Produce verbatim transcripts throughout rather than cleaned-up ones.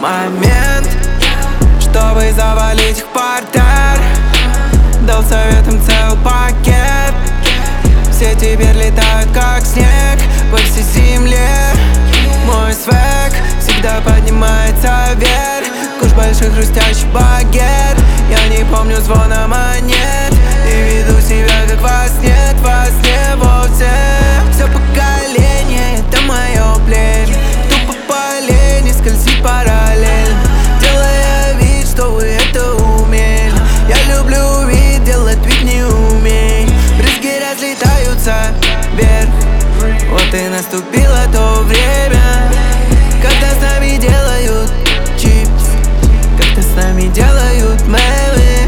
момент, чтобы завалить их портер. Дал советам целый пакет. Все теперь летают как снег по всей земле. Мой свек всегда поднимается вверх. Куш большой хрустящий багет. Я не помню звона монет и веду себя как во сне, во сне вовсе. Все поколение, это мое племя. Тупо по лени скользит параллельно, делая вид, что вы это умели. Я люблю вид, делать вид не умей. Брызги разлетаются вверх. Вот и наступило то время, когда с нами делают чипс, когда с нами делают мемы.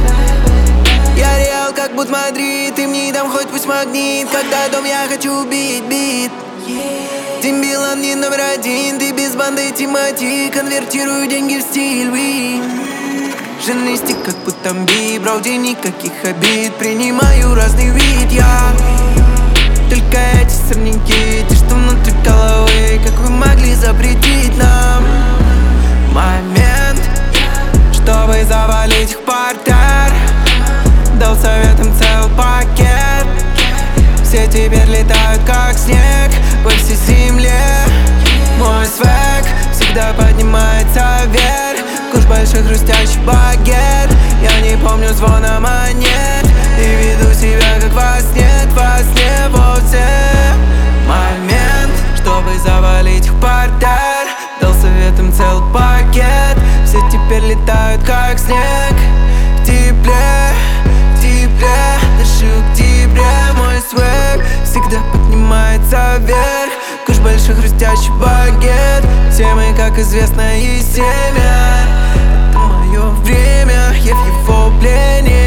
Я реал как будто Мадрид, и мне дам хоть пусть магнит. Когда дом я хочу бить, бит. Дембилом не номер один, ты без банды Тимати. Конвертирую деньги в стиль, ви. Женный стик как будто би, броуди никаких обид. Принимаю разный вид, я. Только эти сорняки, те, что внутри головы. Как вы могли запретить нам момент, чтобы завалить их портер. Дал советам целый пакет. Все теперь летают как снег по всей земле. Мой свек всегда поднимается вверх. Куш большой хрустящий багет. Я не помню звона монет и веду себя как во сне, во сне вовсе. Момент, чтобы завалить их портер. Дал советам целый пакет. Все теперь летают как снег. В тепле, в тепле, дышу к октябре. Мой свек всегда поднимается вверх. Куш большой хрустящий багет. Все мы, как известно, и семя. Это мое время, я в его плене.